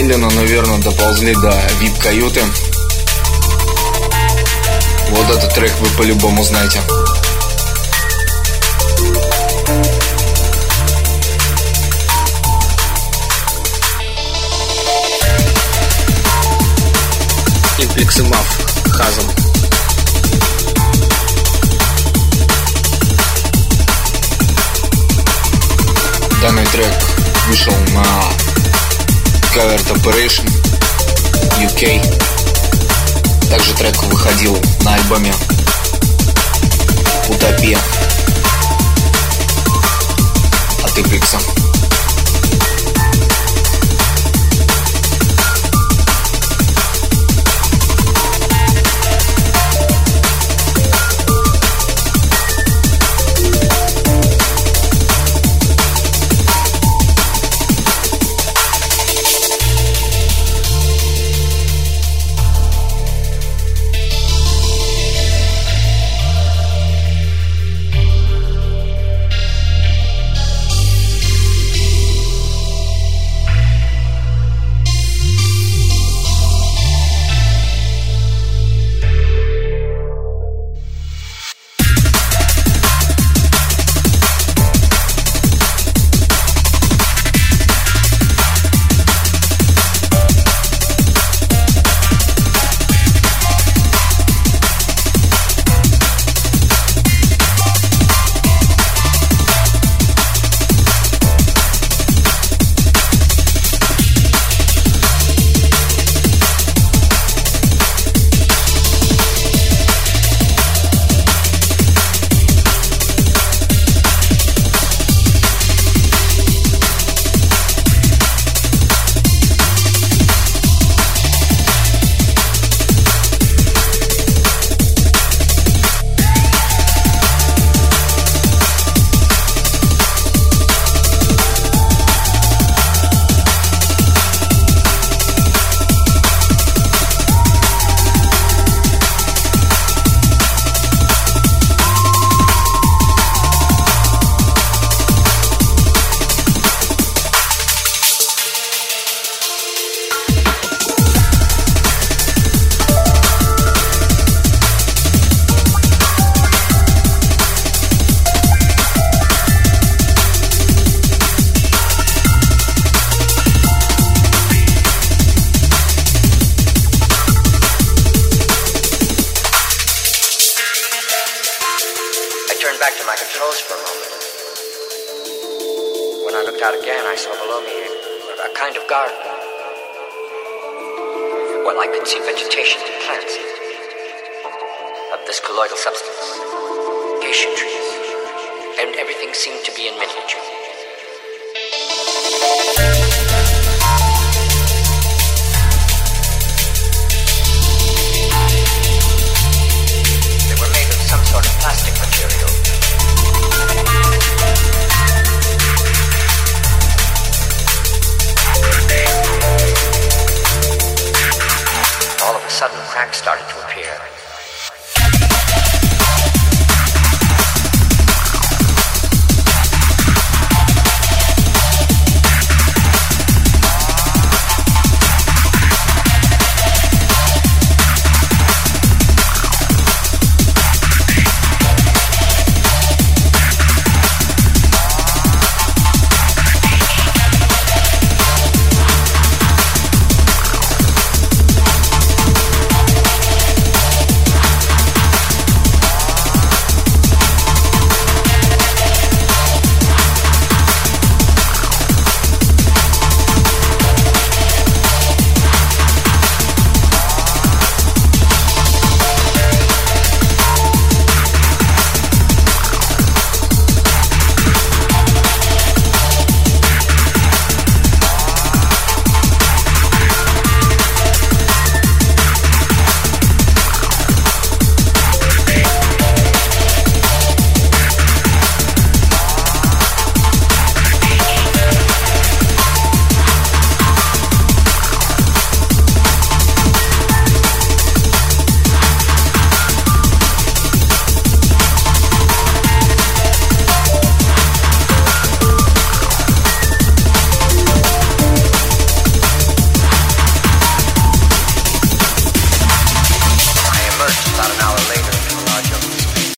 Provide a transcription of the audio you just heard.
Медленно, но верно доползли до VIP-каюты. Вот этот трек вы по-любому знаете. Имплекс и Мав, Хазом. Данный трек вышел на Covert Operation UK. Также трек выходил на альбоме Утопия от Имплекса. Back to my controls for a moment. When I looked out again, I saw below me a kind of garden. Well, I could see vegetation and plants of this colloidal substance, acacia trees, and everything seemed to be in miniature. They were made of some sort of plastic material. All of a sudden, cracks started to appear.